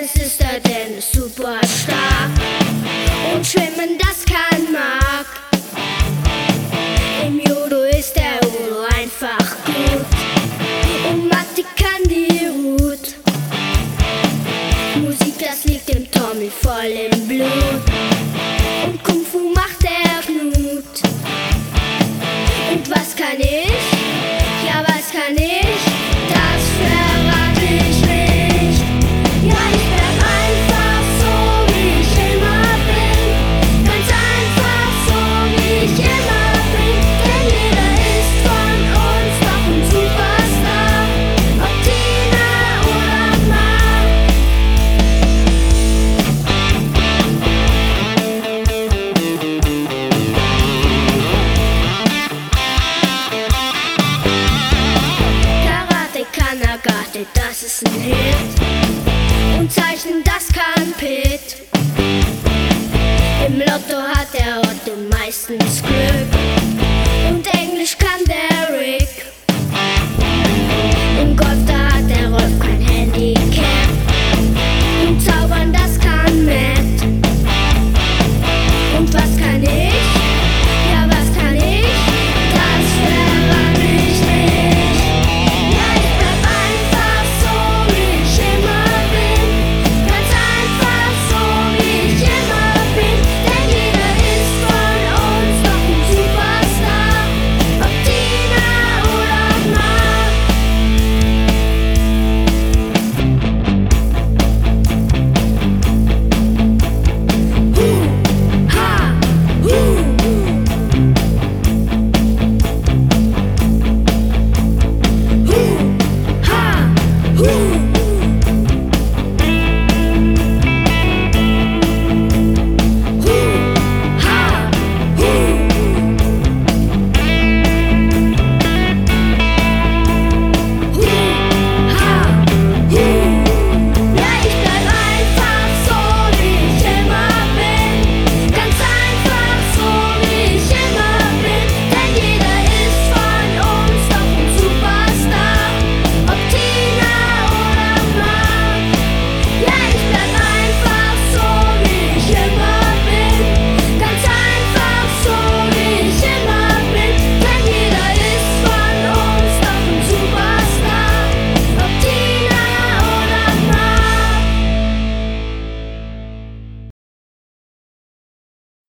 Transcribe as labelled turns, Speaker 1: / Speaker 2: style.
Speaker 1: Dennis ist der Dennis super stark und schwimmen, das kann Mark. Im Judo ist der Udo einfach gut und Matti kann die Hut. Musik, das liegt dem Tommy voll im Blut und Kung Fu macht der Knut. Und was kann ich? Ja, was kann ich? Das verrate ich nicht. Ja, ich bleib einfach so, wie ich immer bin. Ganz einfach so, wie ich immer bin. Denn jeder ist von uns doch ein Superstar. Ob Tina oder Mark. Karate kann Agathe, das ist ein Hit. Und Zeichnen, das kann Pitt. Im Lotto hat der Otto meistens Glück. Und Englisch kann der Rick. Im Golf, da hat der Rolf kein Handicap. Und Zaubern, das kann Matt. Und was kann ich? Ja, was kann ich? Das verrate ich nicht. Ja, ich bleib einfach so, wie ich immer bin. Ganz einfach so, wie ich immer bin. Denn jeder ist von uns doch ein Superstar. Ob Tina oder Mark. Ha, ha,